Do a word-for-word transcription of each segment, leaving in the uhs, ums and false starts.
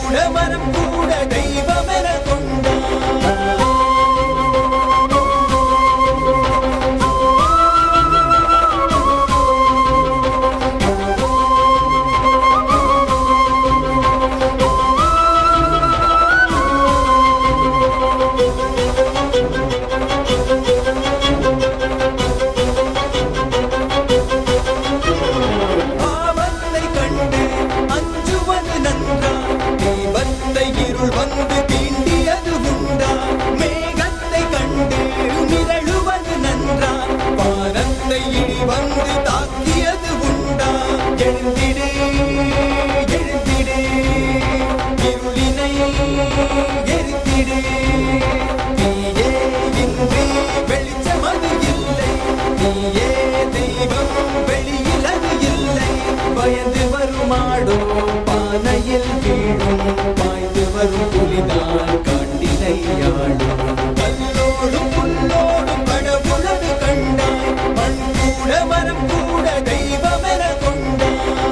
கூட மனம் கூட தெய்வமென கொண்டாய். இருள் வந்து தீண்டியது உண்டா? மேகத்தை கண்டு நிரழுவது நன்றா? வானத்தை இடி வந்து தாக்கியது உண்டா? எழுந்திடு எழுந்திடு இருளினை எரித்திடு. நீயே இன்றி வெளிச்சம் அது இல்லை, நீயே தெய்வம் வெளியில் அது இல்லை. பயந்து வருமாடோ பானையில் வீழும், பாய்ந்து வரும் புலிதான் காட்டினை ஆடும். கல்லோடும் புல்லோடும் கடவுளது கண்டாய், மண் கூட மரம் கூட தெய்வமென கொண்டாய்.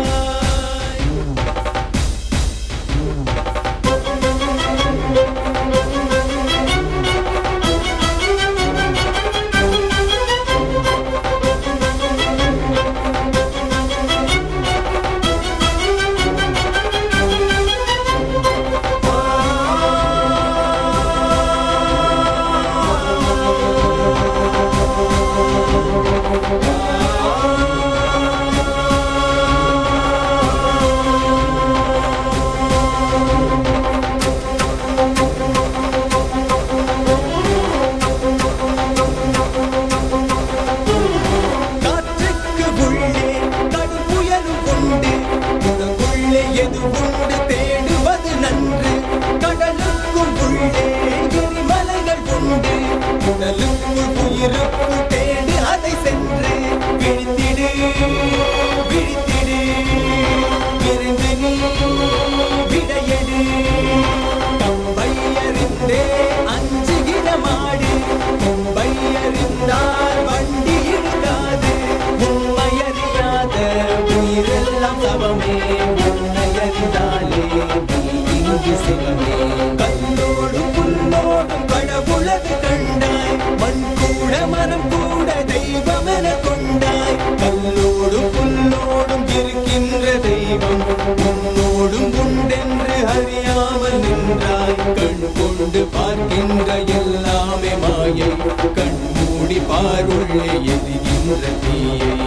எது உண்டு தேடுவது நன்று, கடலுக்கும் உள்ளே எரிமலைகள் உண்டு. உடலுக்குள் உயிருக்குள் தேடு அதை சென்று விழித்திடு விழித்திடு. இருந்து நீ விடையெடு, கம்பை அறிந்தே அஞ்சுகிற மாடு. கொம்பை அறிந்தால் வண்டி இழுக்காது, உண்மையறியாத உயிரெல்லாம் சவமே. கல்லோடும் புல்லோடும் கடவுளது கண்டாய், மண் கூட மனம் கூட தெய்வமென கொண்டாய். கல்லோடும் புல்லோடும் இருக்கின்ற தெய்வம் உன்னோடும் உண்டென்று அறியாமல் நின்றாய். கண் கொண்டு பார்க்கின்ற எல்லாமே மாயை, கண் மூடி பாருள்ளே எரிகின்ற தீயை.